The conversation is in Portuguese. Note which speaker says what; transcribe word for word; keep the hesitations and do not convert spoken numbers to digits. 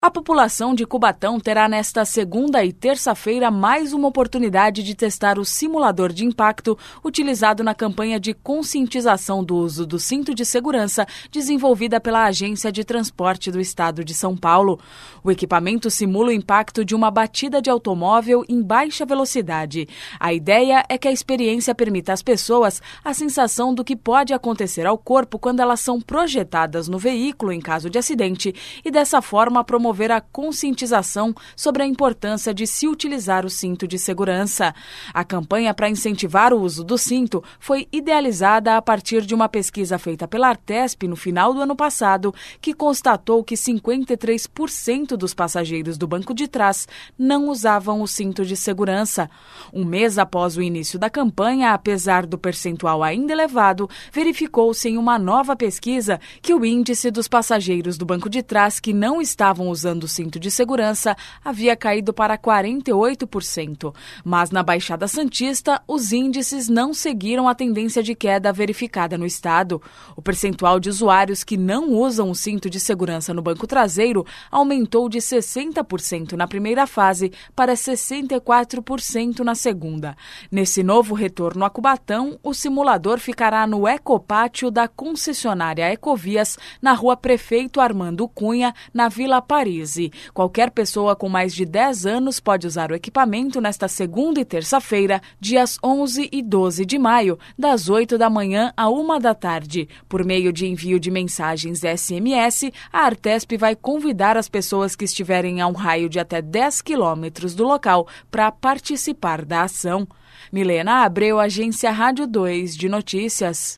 Speaker 1: A população de Cubatão terá nesta segunda e terça-feira mais uma oportunidade de testar o simulador de impacto utilizado na campanha de conscientização do uso do cinto de segurança desenvolvida pela Agência de Transporte do Estado de São Paulo. O equipamento simula o impacto de uma batida de automóvel em baixa velocidade. A ideia é que a experiência permita às pessoas a sensação do que pode acontecer ao corpo quando elas são projetadas no veículo em caso de acidente e dessa forma promover promover a conscientização sobre a importância de se utilizar o cinto de segurança. A campanha para incentivar o uso do cinto foi idealizada a partir de uma pesquisa feita pela Artesp no final do ano passado, que constatou que cinquenta e três por cento dos passageiros do banco de trás não usavam o cinto de segurança. Um mês após o início da campanha, apesar do percentual ainda elevado, verificou-se em uma nova pesquisa que o índice dos passageiros do banco de trás que não estavam usando o cinto de segurança havia caído para quarenta e oito por cento. Mas na Baixada Santista, os índices não seguiram a tendência de queda verificada no estado. O percentual de usuários que não usam o cinto de segurança no banco traseiro aumentou de sessenta por cento na primeira fase para sessenta e quatro por cento na segunda. Nesse novo retorno a Cubatão, o simulador ficará no ecopátio da concessionária Ecovias, na rua Prefeito Armando Cunha, na Vila Paris. Qualquer pessoa com mais de dez anos pode usar o equipamento nesta segunda e terça-feira, dias onze e doze de maio, das oito da manhã à uma da tarde. Por meio de envio de mensagens S M S, a Artesp vai convidar as pessoas que estiverem a um raio de até dez quilômetros do local para participar da ação. Milena Abreu, Agência Rádio dois de Notícias.